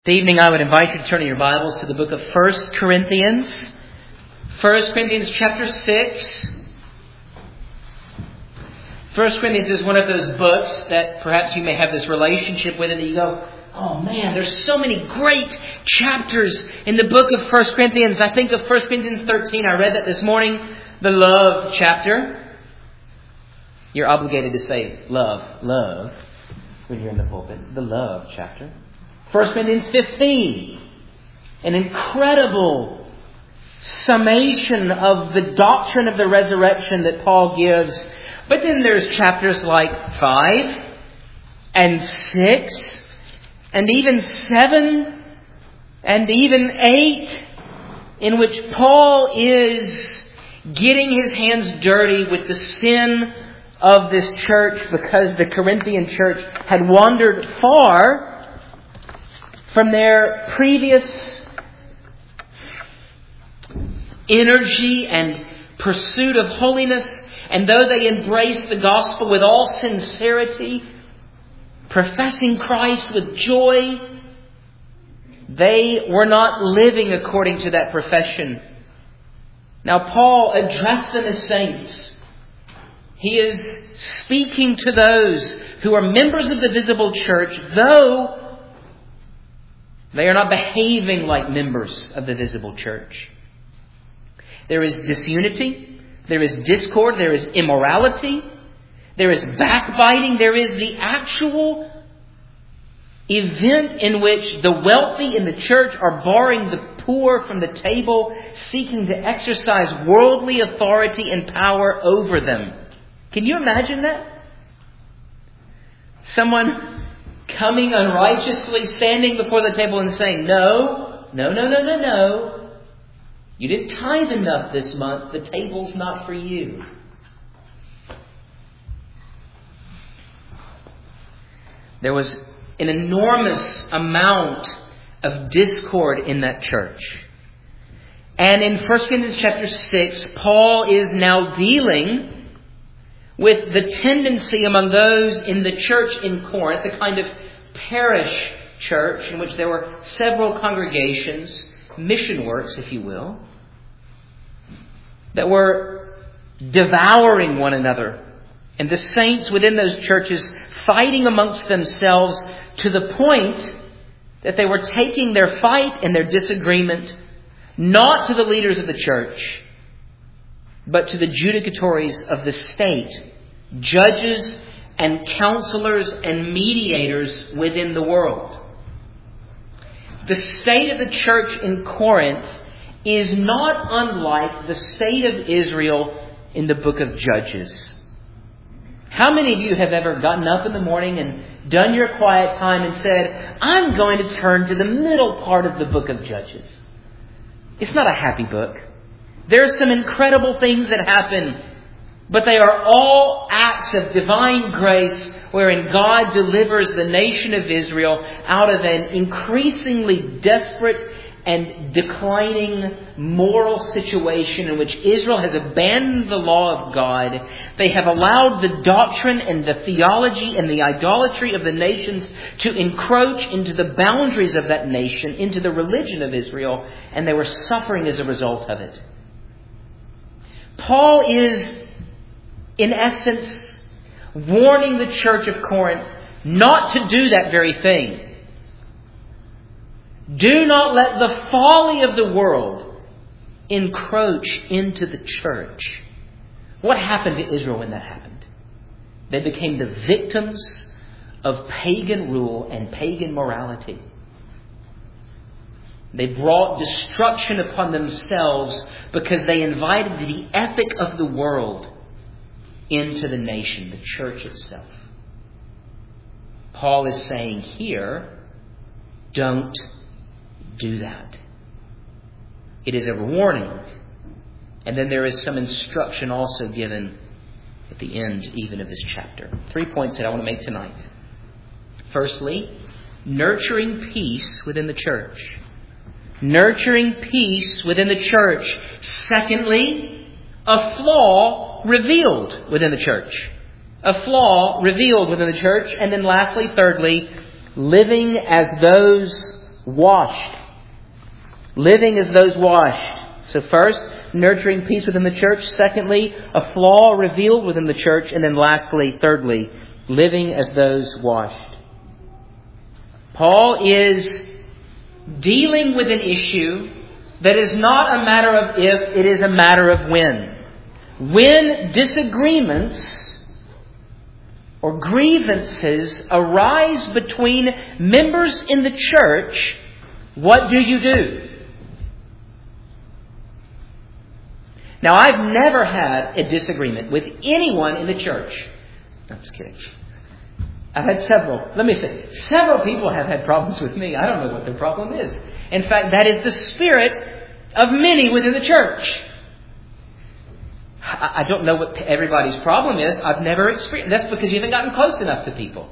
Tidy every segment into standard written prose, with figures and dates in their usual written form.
This evening I would invite you to turn in your Bibles to the book of 1 Corinthians. 1 Corinthians chapter 6. 1 Corinthians is one of those books that perhaps you may have this relationship with, and you go, oh man, there's so many great chapters in the book of 1 Corinthians. I think of 1 Corinthians 13. I read that this morning. The love chapter. You're obligated to say love when you're in the pulpit. The love chapter. 1 Corinthians 15, an incredible summation of the doctrine of the resurrection that Paul gives. But then there's chapters like 5 and 6 and even 7 and even 8 in which Paul is getting his hands dirty with the sin of this church because the Corinthian church had wandered far from their previous energy and pursuit of holiness. And though they embraced the gospel with all sincerity, professing Christ with joy, they were not living according to that profession. Now Paul addressed them as saints. He is speaking to those who are members of the visible church, though they are not behaving like members of the visible church. There is disunity. There is discord. There is immorality. There is backbiting. There is the actual event in which the wealthy in the church are barring the poor from the table, seeking to exercise worldly authority and power over them. Can you imagine that? Someone coming unrighteously, standing before the table and saying, No. You didn't tithe enough this month. The table's not for you. There was an enormous amount of discord in that church. And in 1 Corinthians chapter 6, Paul is now dealing with the tendency among those in the church in Corinth, the kind of parish church in which there were several congregations, mission works, if you will, that were devouring one another. And the saints within those churches fighting amongst themselves to the point that they were taking their fight and their disagreement not to the leaders of the church, but to the judicatories of the state, judges and counselors and mediators within the world. The state of the church in Corinth is not unlike the state of Israel in the book of Judges. How many of you have ever gotten up in the morning and done your quiet time and said, I'm going to turn to the middle part of the book of Judges? It's not a happy book. There are some incredible things that happen, but they are all acts of divine grace wherein God delivers the nation of Israel out of an increasingly desperate and declining moral situation in which Israel has abandoned the law of God. They have allowed the doctrine and the theology and the idolatry of the nations to encroach into the boundaries of that nation, into the religion of Israel, and they were suffering as a result of it. Paul is, in essence, warning the church of Corinth not to do that very thing. Do not let the folly of the world encroach into the church. What happened to Israel when that happened? They became the victims of pagan rule and pagan morality. They brought destruction upon themselves because they invited the ethic of the world into the nation, the church itself. Paul is saying here, don't do that. It is a warning. And then there is some instruction also given at the end even of this chapter. 3 points that I want to make tonight. Firstly, nurturing peace within the church. Nurturing peace within the church. Secondly, a flaw revealed within the church. A flaw revealed within the church. And then lastly, thirdly, living as those washed. Living as those washed. So first, nurturing peace within the church. Secondly, a flaw revealed within the church. And then lastly, thirdly, living as those washed. Paul is dealing with an issue that is not a matter of if, it is a matter of when. When disagreements or grievances arise between members in the church, what do you do? Now, I've never had a disagreement with anyone in the church. No, I'm just kidding. I've had several. Let me say, several people have had problems with me. I don't know what their problem is. In fact, that is the spirit of many within the church. I don't know what everybody's problem is. I've never experienced. That's because you haven't gotten close enough to people.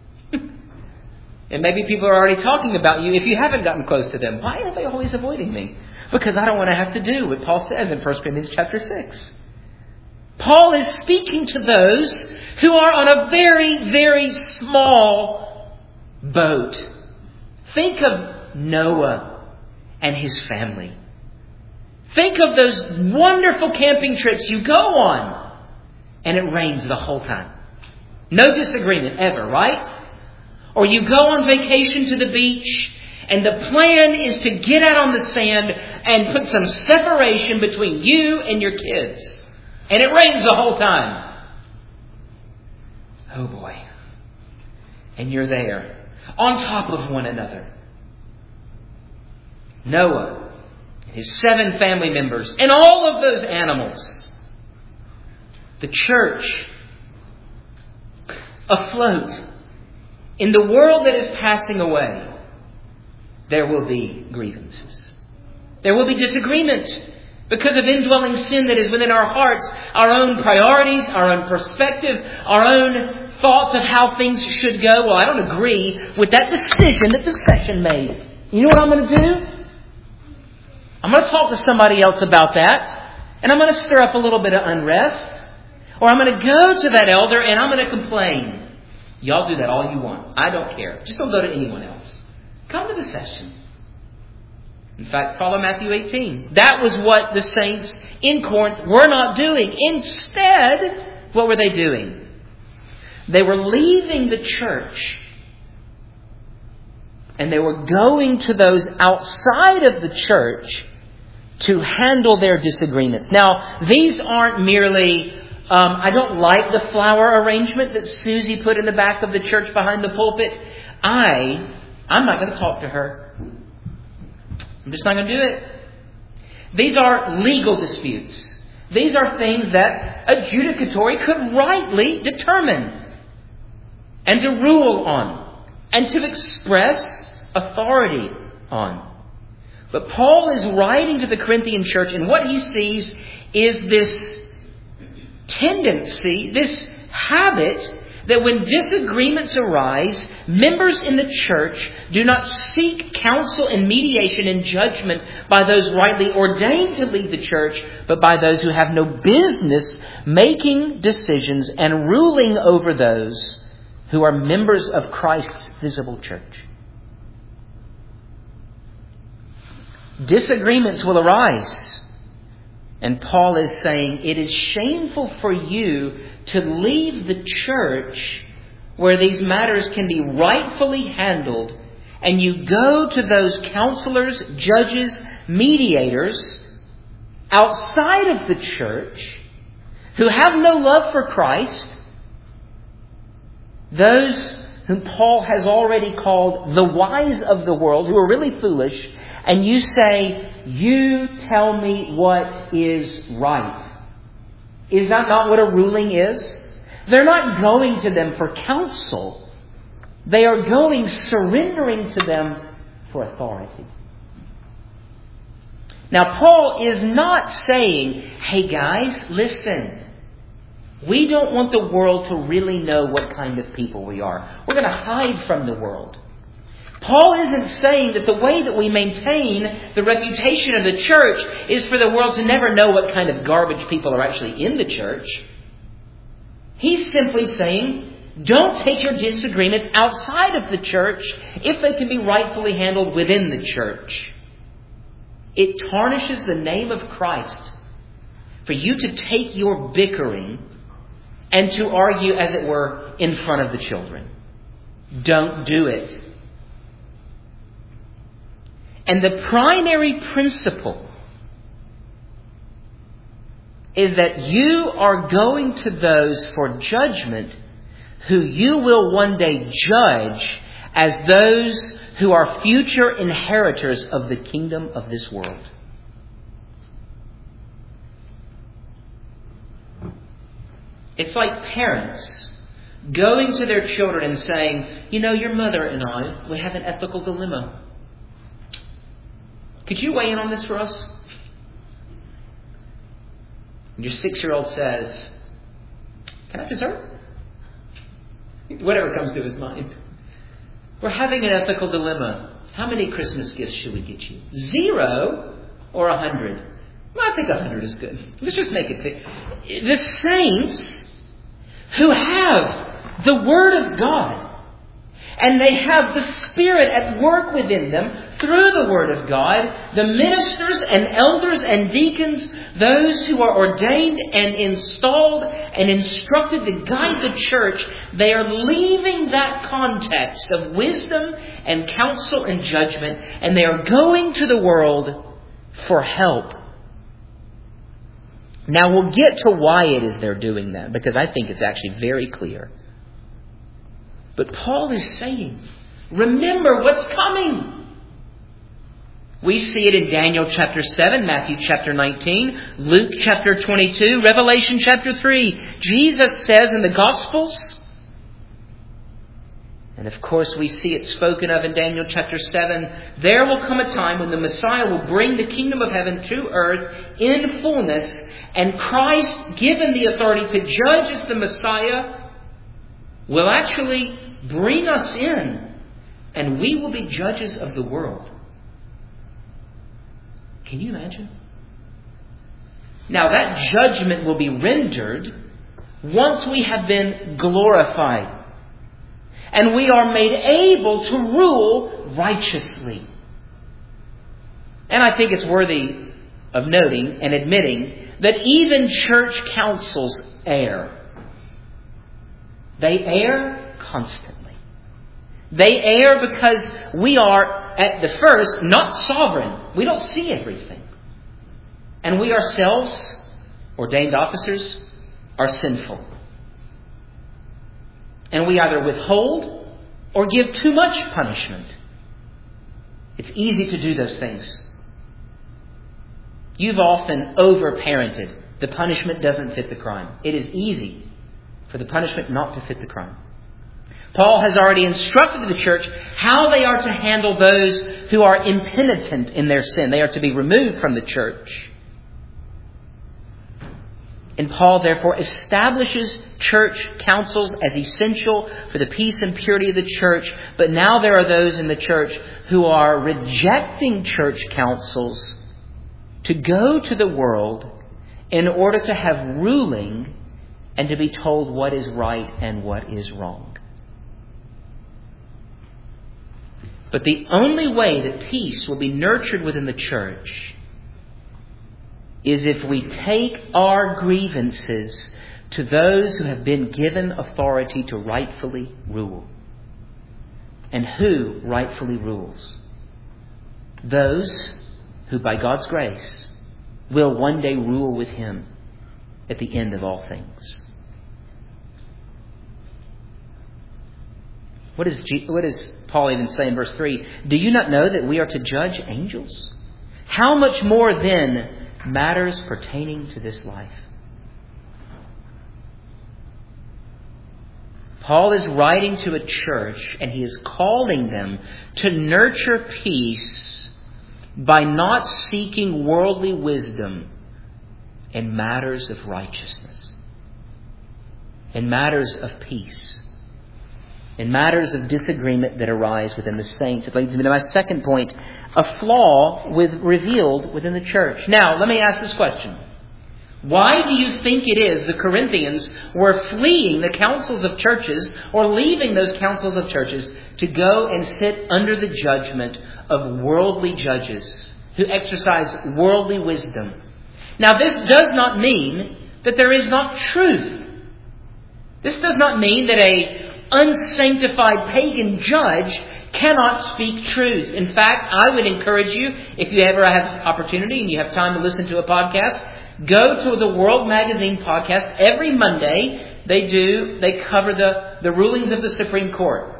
And maybe people are already talking about you if you haven't gotten close to them. Why are they always avoiding me? Because I don't want to have to do what Paul says in 1 Corinthians chapter 6. Paul is speaking to those who are on a very, very small boat. Think of Noah and his family. Think of those wonderful camping trips you go on and it rains the whole time. No disagreement ever, right? Or you go on vacation to the beach and the plan is to get out on the sand and put some separation between you and your kids. And it rains the whole time. Oh boy. And you're there, on top of one another. Noah, his 7 family members, and all of those animals. The church, afloat. In the world that is passing away, there will be grievances. There will be disagreement. Because of indwelling sin that is within our hearts, our own priorities, our own perspective, our own thoughts of how things should go. Well, I don't agree with that decision that the session made. You know what I'm going to do? I'm going to talk to somebody else about that. And I'm going to stir up a little bit of unrest. Or I'm going to go to that elder and I'm going to complain. Y'all do that all you want. I don't care. Just don't go to anyone else. Come to the session. In fact, follow Matthew 18. That was what the saints in Corinth were not doing. Instead, what were they doing? They were leaving the church. And they were going to those outside of the church to handle their disagreements. Now, these aren't merely, I don't like the flower arrangement that Susie put in the back of the church behind the pulpit. I'm not going to talk to her. I'm just not going to do it. These are legal disputes. These are things that adjudicatory could rightly determine and to rule on and to express authority on. But Paul is writing to the Corinthian church, and what he sees is this tendency, this habit, that when disagreements arise, members in the church do not seek counsel and mediation and judgment by those rightly ordained to lead the church, but by those who have no business making decisions and ruling over those who are members of Christ's visible church. Disagreements will arise. And Paul is saying it is shameful for you to leave the church where these matters can be rightfully handled, and you go to those counselors, judges, mediators outside of the church who have no love for Christ, those whom Paul has already called the wise of the world, who are really foolish, and you say, you tell me what is right. Is that not what a ruling is? They're not going to them for counsel. They are going, surrendering to them for authority. Now, Paul is not saying, hey guys, listen. We don't want the world to really know what kind of people we are. We're going to hide from the world. Paul isn't saying that the way that we maintain the reputation of the church is for the world to never know what kind of garbage people are actually in the church. He's simply saying Don't take your disagreements outside of the church if they can be rightfully handled within the church. It tarnishes the name of Christ for you to take your bickering and to argue, as it were, in front of the children. Don't do it. And the primary principle is that you are going to those for judgment who you will one day judge as those who are future inheritors of the kingdom of this world. It's like parents going to their children and saying, you know, your mother and I, we have an ethical dilemma. Could you weigh in on this for us? And your 6-year-old says, can I have dessert? Whatever comes to his mind. We're having an ethical dilemma. How many Christmas gifts should we get you? 0 or 100? Well, I think 100 is good. Let's just make it 6. The saints who have the Word of God, and they have the Spirit at work within them through the Word of God, the ministers and elders and deacons, those who are ordained and installed and instructed to guide the church, they are leaving that context of wisdom and counsel and judgment, and they are going to the world for help. Now we'll get to why it is they're doing that, because I think it's actually very clear. But Paul is saying, remember what's coming. We see it in Daniel chapter 7, Matthew chapter 19, Luke chapter 22, Revelation chapter 3. Jesus says in the Gospels, and of course we see it spoken of in Daniel chapter 7, there will come a time when the Messiah will bring the kingdom of heaven to earth in fullness, and Christ, given the authority to judge as the Messiah, will actually bring us in, and we will be judges of the world. Can you imagine? Now that judgment will be rendered once we have been glorified and we are made able to rule righteously. And I think it's worthy of noting and admitting that even church councils err. They err constantly. They err because we are, at the first, not sovereign. We don't see everything. And we ourselves, ordained officers, are sinful. And we either withhold or give too much punishment. It's easy to do those things. You've often over-parented. The punishment doesn't fit the crime. It is easy for the punishment not to fit the crime. Paul has already instructed the church how they are to handle those who are impenitent in their sin. They are to be removed from the church. And Paul, therefore, establishes church councils as essential for the peace and purity of the church. But now there are those in the church who are rejecting church councils to go to the world in order to have ruling and to be told what is right and what is wrong. But the only way that peace will be nurtured within the church is if we take our grievances to those who have been given authority to rightfully rule. And who rightfully rules? Those who, by God's grace, will one day rule with Him at the end of all things. What does Paul even say in verse 3? Do you not know that we are to judge angels? How much more then matters pertaining to this life? Paul is writing to a church and he is calling them to nurture peace by not seeking worldly wisdom in matters of righteousness, in matters of peace, in matters of disagreement that arise within the saints. It leads me to my second point, a flaw revealed within the church. Now, let me ask this question. Why do you think it is the Corinthians were fleeing the councils of churches or leaving those councils of churches to go and sit under the judgment of worldly judges who exercise worldly wisdom? Now, this does not mean that there is not truth. This does not mean that an unsanctified pagan judge cannot speak truth. In fact, I would encourage you, if you ever have opportunity and you have time to listen to a podcast, go to the World Magazine podcast. Every Monday they cover the rulings of the Supreme Court.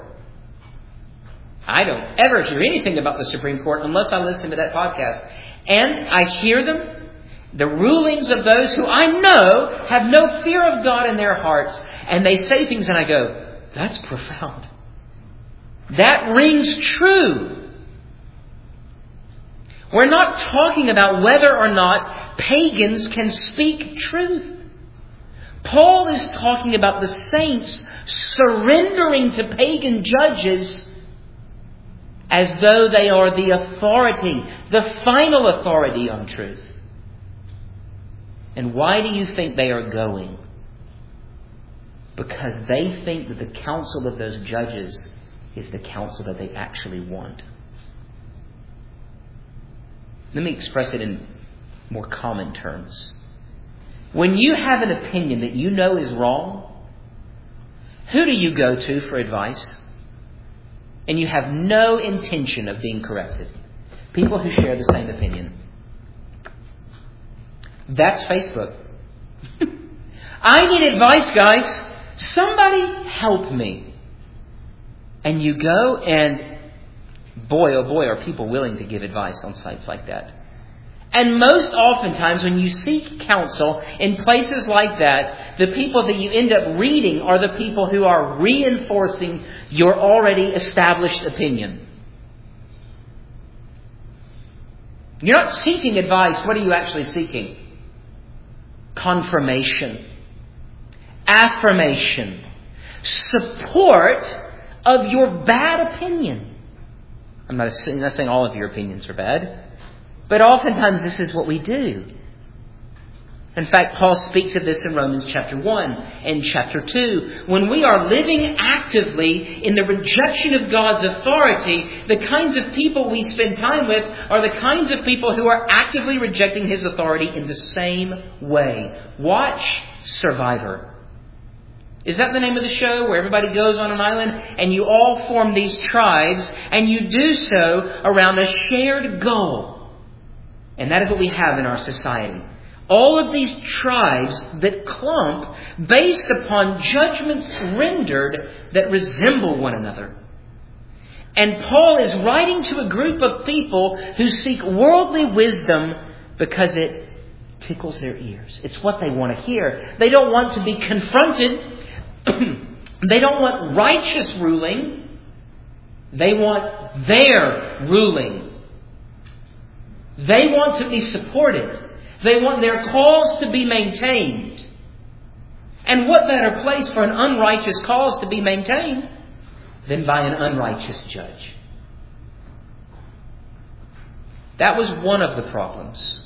I don't ever hear anything about the Supreme Court unless I listen to that podcast. And I hear them, the rulings of those who I know have no fear of God in their hearts. And they say things and I go, that's profound. That rings true. We're not talking about whether or not pagans can speak truth. Paul is talking about the saints surrendering to pagan judges as though they are the authority, the final authority on truth. And why do you think they are going? Because they think that the counsel of those judges is the counsel that they actually want. Let me express it in more common terms. When you have an opinion that you know is wrong, who do you go to for advice? And you have no intention of being corrected. People who share the same opinion. That's Facebook. I need advice, guys. Somebody help me. And you go and boy, oh boy, are people willing to give advice on sites like that. And most oftentimes when you seek counsel in places like that, the people that you end up reading are the people who are reinforcing your already established opinion. You're not seeking advice. What are you actually seeking? Confirmation. Affirmation. Support of your bad opinion. I'm not saying all of your opinions are bad. But oftentimes this is what we do. In fact, Paul speaks of this in Romans chapter 1 and chapter 2. When we are living actively in the rejection of God's authority, the kinds of people we spend time with are the kinds of people who are actively rejecting His authority in the same way. Watch Survivor. Is that the name of the show where everybody goes on an island and you all form these tribes and you do so around a shared goal? And that is what we have in our society. All of these tribes that clump based upon judgments rendered that resemble one another. And Paul is writing to a group of people who seek worldly wisdom because it tickles their ears. It's what they want to hear. They don't want to be confronted. They don't want righteous ruling. They want their ruling. They want to be supported. They want their cause to be maintained. And what better place for an unrighteous cause to be maintained than by an unrighteous judge? That was one of the problems.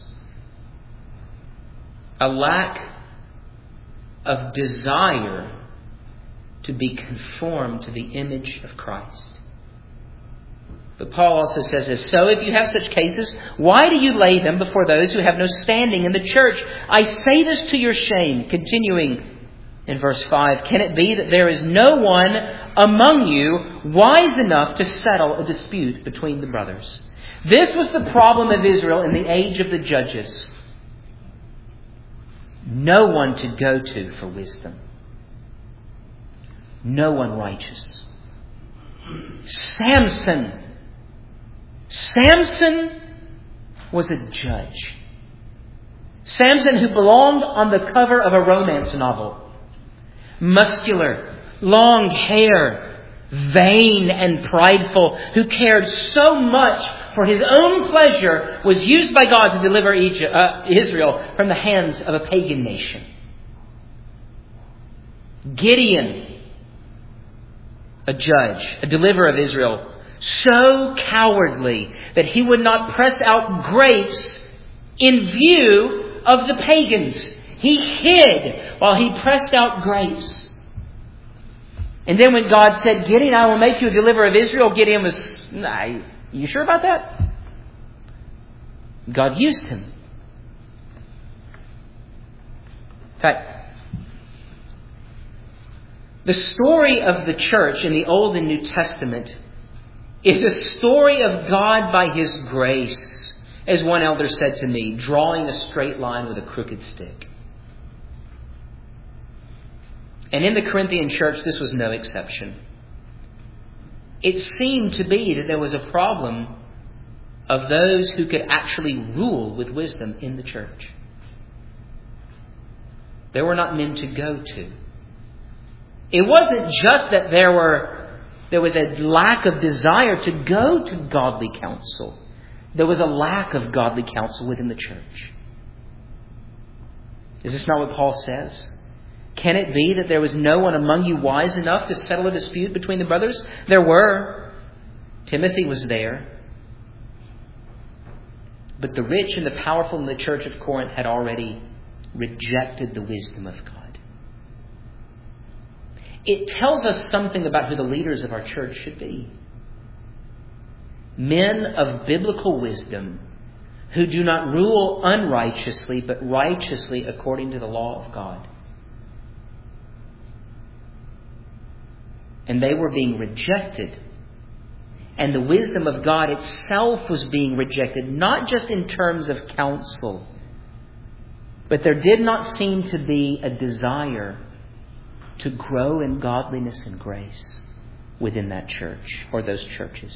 A lack of desire to be conformed to the image of Christ. But Paul also says this, so if you have such cases, why do you lay them before those who have no standing in the church? I say this to your shame. Continuing in verse 5, can it be that there is no one among you wise enough to settle a dispute between the brothers? This was the problem of Israel in the age of the judges. No one to go to for wisdom. No one righteous. Samson was a judge. Samson, who belonged on the cover of a romance novel. Muscular, long hair, vain and prideful, who cared so much for his own pleasure, was used by God to deliver Israel from the hands of a pagan nation. Gideon, a judge, a deliverer of Israel, so cowardly that he would not press out grapes in view of the pagans. He hid while he pressed out grapes. And then when God said, Gideon, I will make you a deliverer of Israel, Gideon was, you sure about that? God used him. In fact, the story of the church in the Old and New Testament is a story of God by His grace, as one elder said to me, drawing a straight line with a crooked stick. And in the Corinthian church, this was no exception. It seemed to be that there was a problem of those who could actually rule with wisdom in the church. There were not men to go to. It wasn't just that there was a lack of desire to go to godly counsel. There was a lack of godly counsel within the church. Is this not what Paul says? Can it be that there was no one among you wise enough to settle a dispute between the brothers? There were. Timothy was there. But the rich and the powerful in the church of Corinth had already rejected the wisdom of God. It tells us something about who the leaders of our church should be. Men of biblical wisdom who do not rule unrighteously, but righteously according to the law of God. And they were being rejected. And the wisdom of God itself was being rejected, not just in terms of counsel, but there did not seem to be a desire to grow in godliness and grace within that church or those churches.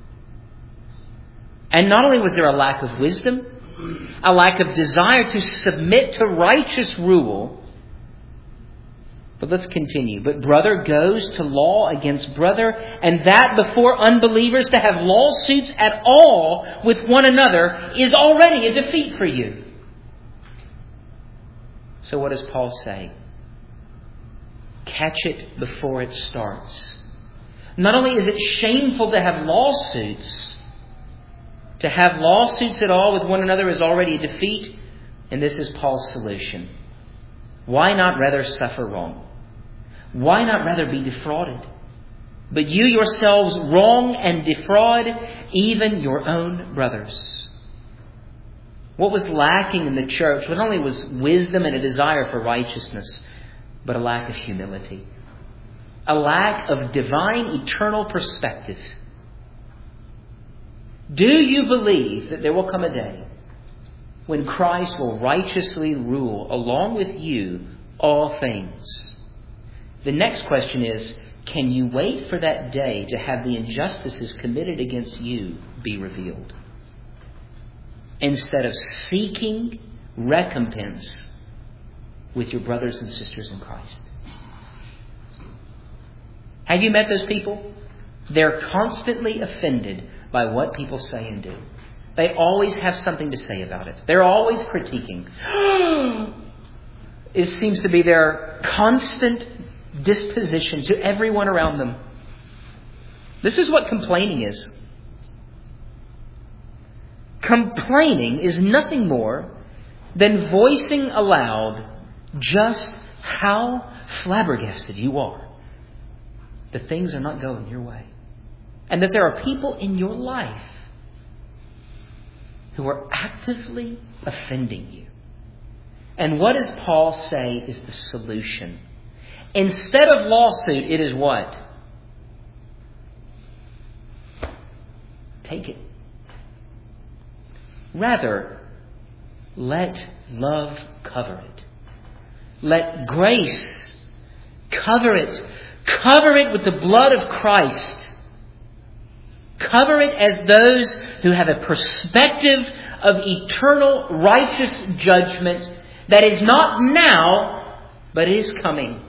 And not only was there a lack of wisdom, a lack of desire to submit to righteous rule, but let's continue. But brother goes to law against brother, and that before unbelievers, to have lawsuits at all with one another is already a defeat for you. So what does Paul say? Catch it before it starts. Not only is it shameful to have lawsuits at all with one another is already a defeat, and this is Paul's solution. Why not rather suffer wrong? Why not rather be defrauded? But you yourselves wrong and defraud even your own brothers. What was lacking in the church not only was wisdom and a desire for righteousness, but a lack of humility. A lack of divine eternal perspective. Do you believe that there will come a day when Christ will righteously rule along with you all things? The next question is, can you wait for that day to have the injustices committed against you be revealed? Instead of seeking recompense with your brothers and sisters in Christ. Have you met those people? They're constantly offended by what people say and do. They always have something to say about it. They're always critiquing. It seems to be their constant disposition to everyone around them. This is what complaining is. Complaining is nothing more than voicing aloud just how flabbergasted you are that things are not going your way. And that there are people in your life who are actively offending you. And what does Paul say is the solution? Instead of lawsuit, it is what? Take it. Rather, let love cover it. Let grace cover it. Cover it with the blood of Christ. Cover it as those who have a perspective of eternal righteous judgment that is not now, but is coming.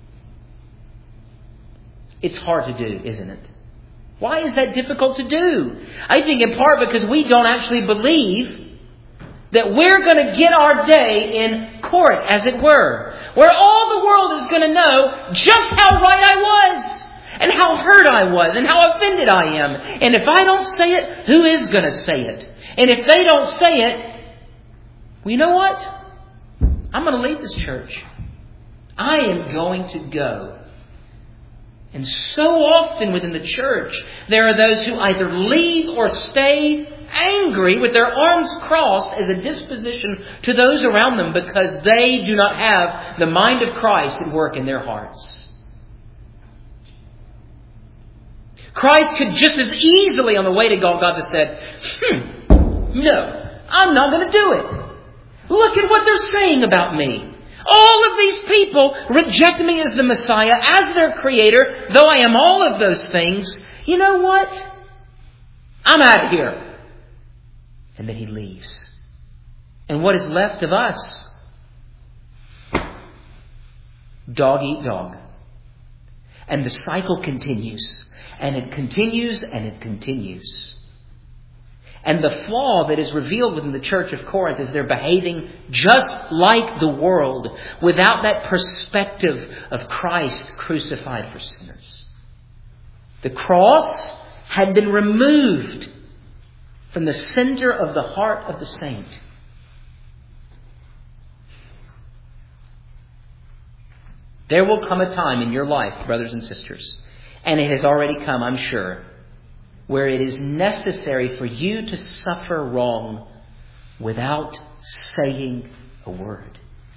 It's hard to do, isn't it? Why is that difficult to do? I think in part because we don't actually believe that we're going to get our day in court, as it were, where all the world is going to know just how right I was, and how hurt I was, and how offended I am. And if I don't say it, who is going to say it? And if they don't say it, well, you know what? I'm going to leave this church. I am going to go. And so often within the church, there are those who either leave or stay angry with their arms crossed as a disposition to those around them because they do not have the mind of Christ at work in their hearts. Christ could just as easily on the way to Golgotha said, no, I'm not going to do it. Look at what they're saying about me. All of these people reject me as the Messiah, as their Creator, though I am all of those things. You know what? I'm out of here. And then He leaves. And what is left of us? Dog eat dog. And the cycle continues. And it continues and it continues. And the flaw that is revealed within the church of Corinth is they're behaving just like the world without that perspective of Christ crucified for sinners. The cross had been removed from the center of the heart of the saint. There will come a time in your life, brothers and sisters, and it has already come, I'm sure, where it is necessary for you to suffer wrong without saying a word.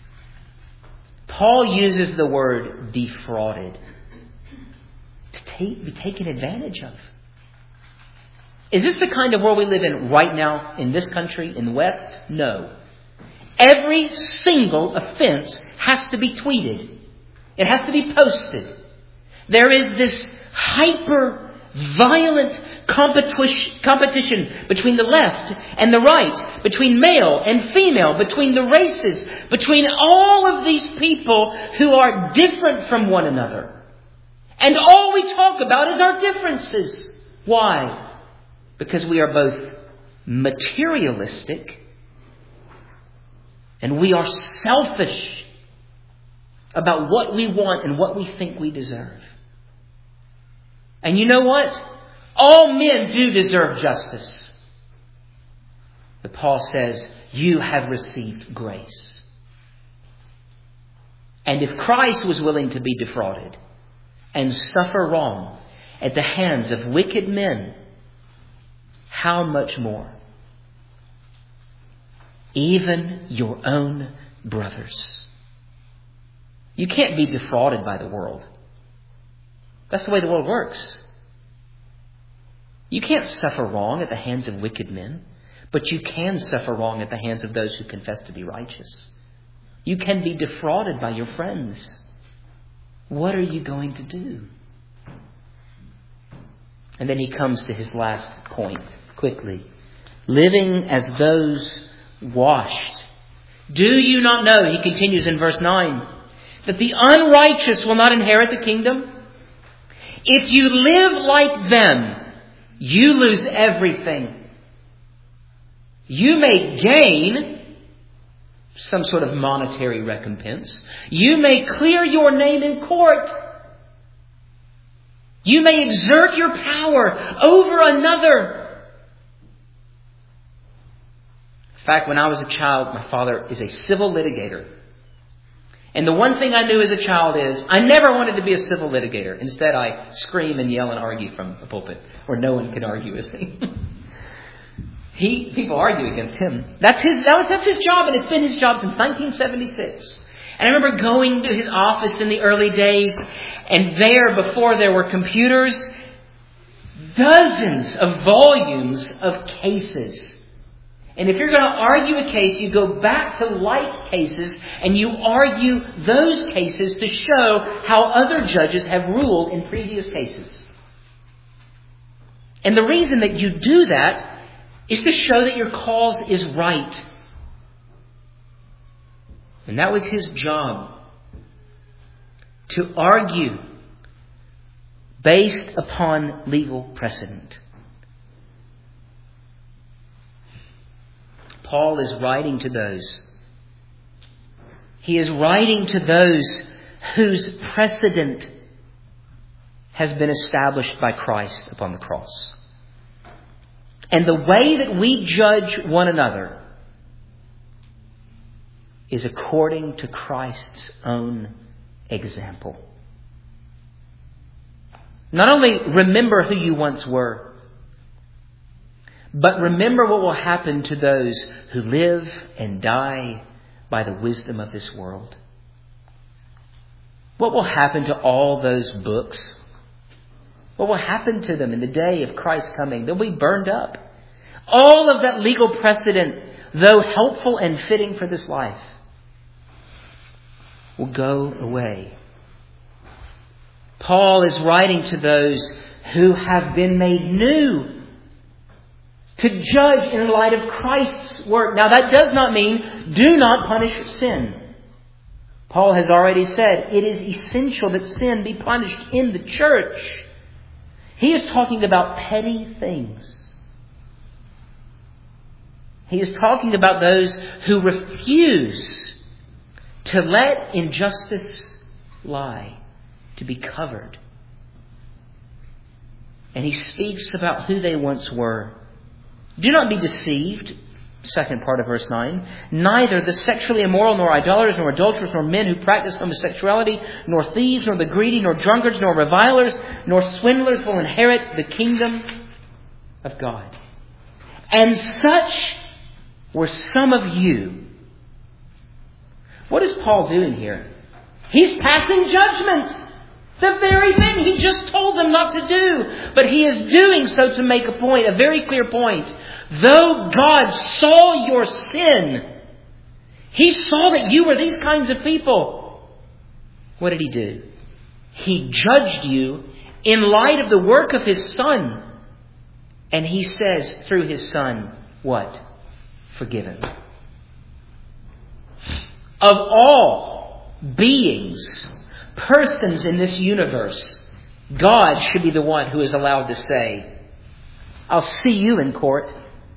Paul uses the word defrauded to be taken advantage of. Is this the kind of world we live in right now in this country, in the West? No. Every single offense has to be tweeted. It has to be posted. There is this hyper-violent competition between the left and the right, between male and female, between the races, between all of these people who are different from one another. And all we talk about is our differences. Why? Because we are both materialistic and we are selfish about what we want and what we think we deserve. And you know what? All men do deserve justice. But Paul says, you have received grace. And if Christ was willing to be defrauded and suffer wrong at the hands of wicked men, how much more? Even your own brothers. You can't be defrauded by the world. That's the way the world works. You can't suffer wrong at the hands of wicked men, but you can suffer wrong at the hands of those who confess to be righteous. You can be defrauded by your friends. What are you going to do? And then he comes to his last point quickly. Living as those washed. Do you not know, he continues in verse 9, that the unrighteous will not inherit the kingdom? If you live like them, you lose everything. You may gain some sort of monetary recompense. You may clear your name in court. You may exert your power over another. In fact, when I was a child, my father is a civil litigator. And the one thing I knew as a child is I never wanted to be a civil litigator. Instead, I scream and yell and argue from the pulpit where no one can argue with me. People argue against him. That's his job, and it's been his job since 1976. And I remember going to his office in the early days, and there, before there were computers, dozens of volumes of cases. And if you're going to argue a case, you go back to like cases and you argue those cases to show how other judges have ruled in previous cases. And the reason that you do that is to show that your cause is right. And that was his job, to argue based upon legal precedent. Paul is writing to those. He is writing to those whose precedent has been established by Christ upon the cross. And the way that we judge one another is according to Christ's own example. Not only remember who you once were, but remember what will happen to those who live and die by the wisdom of this world. What will happen to all those books? What will happen to them in the day of Christ's coming? They'll be burned up. All of that legal precedent, though helpful and fitting for this life, will go away. Paul is writing to those who have been made new to judge in light of Christ's work. Now that does not mean do not punish sin. Paul has already said it is essential that sin be punished in the church. He is talking about petty things. He is talking about those who refuse to let injustice lie, to be covered. And he speaks about who they once were. Do not be deceived, second part of verse 9. Neither the sexually immoral, nor idolaters, nor adulterers, nor men who practice homosexuality, nor thieves, nor the greedy, nor drunkards, nor revilers, nor swindlers will inherit the kingdom of God. And such were some of you. What is Paul doing here? He's passing judgment. The very thing he just told them not to do. But he is doing so to make a point, a very clear point. Though God saw your sin, He saw that you were these kinds of people. What did He do? He judged you in light of the work of His Son. And He says through His Son, what? Forgiven. Of all beings, persons in this universe, God should be the one who is allowed to say, I'll see you in court.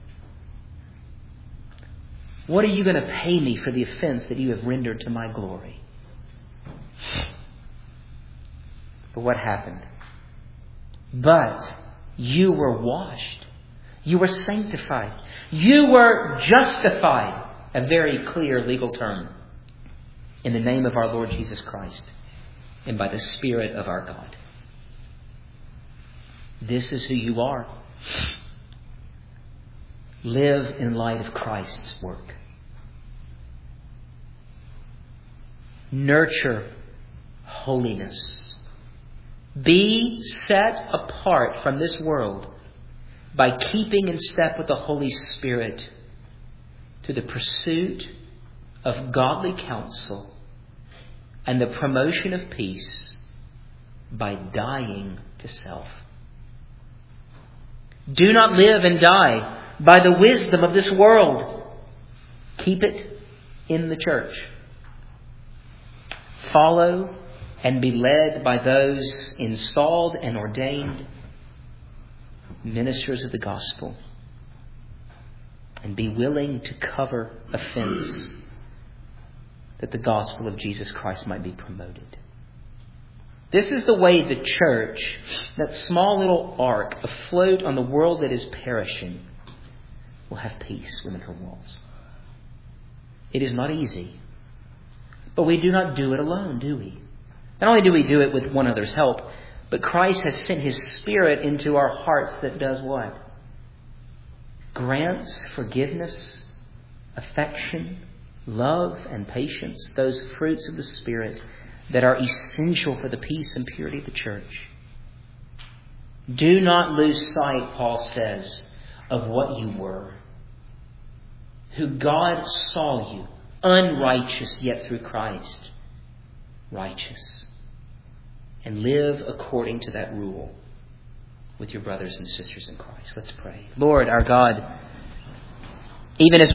What are you going to pay me for the offense that you have rendered to my glory? But what happened? But you were washed. You were sanctified. You were justified. A very clear legal term. In the name of our Lord Jesus Christ. And by the Spirit of our God. This is who you are. Live in light of Christ's work. Nurture holiness. Be set apart from this world by keeping in step with the Holy Spirit to the pursuit of godly counsel and the promotion of peace by dying to self. Do not live and die by the wisdom of this world. Keep it in the church. Follow and be led by those installed and ordained ministers of the gospel. And be willing to cover offense that the gospel of Jesus Christ might be promoted. This is the way the church, that small little ark afloat on the world that is perishing, will have peace within her walls. It is not easy. But we do not do it alone, do we? Not only do we do it with one another's help, but Christ has sent His Spirit into our hearts that does what? Grants forgiveness, affection, love, and patience, those fruits of the Spirit that are essential for the peace and purity of the church. Do not lose sight, Paul says, of what you were. Who God saw you, unrighteous, yet through Christ, righteous. And live according to that rule with your brothers and sisters in Christ. Let's pray. Lord, our God, even as